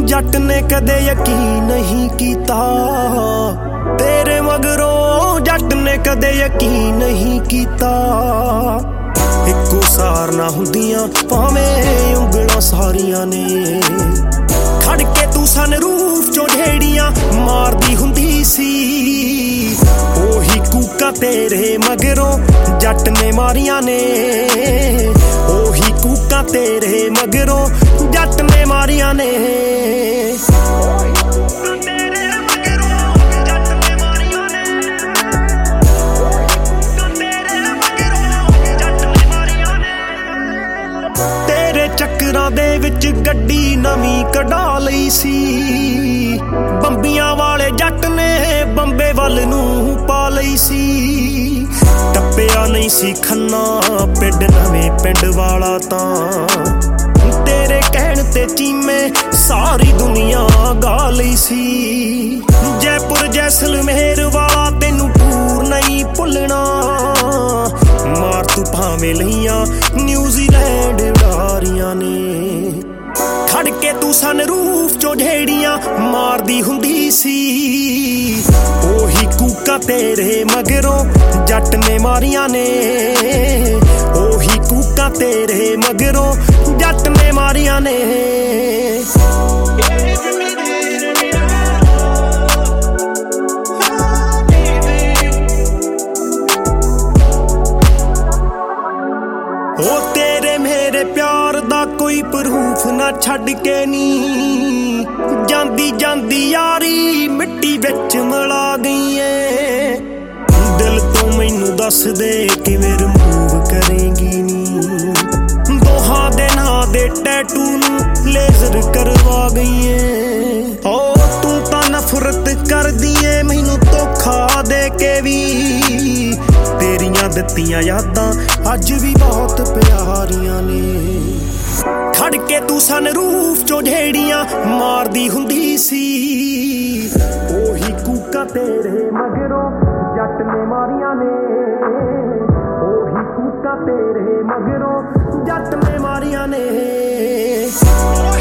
जट ने कदे यकीन नहीं कीता, तेरे मगरों जट ने कदे यकीन नहीं कीता। इक्को सार ना हुंदियां भावें उंगलां सारियां ने, खड़ के तू सनरूफ चों ढेड़ियां मारदी हुंदी सी। ओही कूका तेरे मगरों जट ने मारियां ने, ओही कूका तेरे मगरों जट ने मारियां ने। तेरे चक्करां दे विच गड्डी नवीं कढा लई सी, बंबियां वाले जट ने बंबे वल नूं पा लई सी। टप्पिया नहीं सी खन्ना पिंड नवें पिंड वाला तां, तेरे कहण ते चीमे सारी दुनिया गा लई सी। जयपुर जैसलमेर वाला तेनू टूर नहीं भुलना, मार तू भावें लईयां न्यूजीलैंड डारियां ने। खड़ के तू सनरूफ चों ढेड़ियां मारदी हुंदी सी। ओही कूका तेरे मगरों जट ने मारियां ने, ओही कूका तेरे मगरों जट ने मारियां ने। ओ तेरे मेरे प्यार दा कोई प्रूफ ना छड़ के नी, जांदी जांदी यारी मिट्टी विच मिला गई है। दिल तो मैनू दस दे किवें रिमूव करेंगी नी, दोहां दे नां दे टैटू नू लेजर करवा गई है। ओ तू तां नफरत करदी ऐ मैनू धोखा दे के भी, तेरियां दित्तियां यादां अज भी बहुत प्यारियां ने। खड़ के तू सनरूफ चों ढेड़ियां मारदी हुंदी सी। ओही कूका तेरे मगरों जट ने मारियां ने, ओही कूका तेरे मगरों जट ने मारियां ने।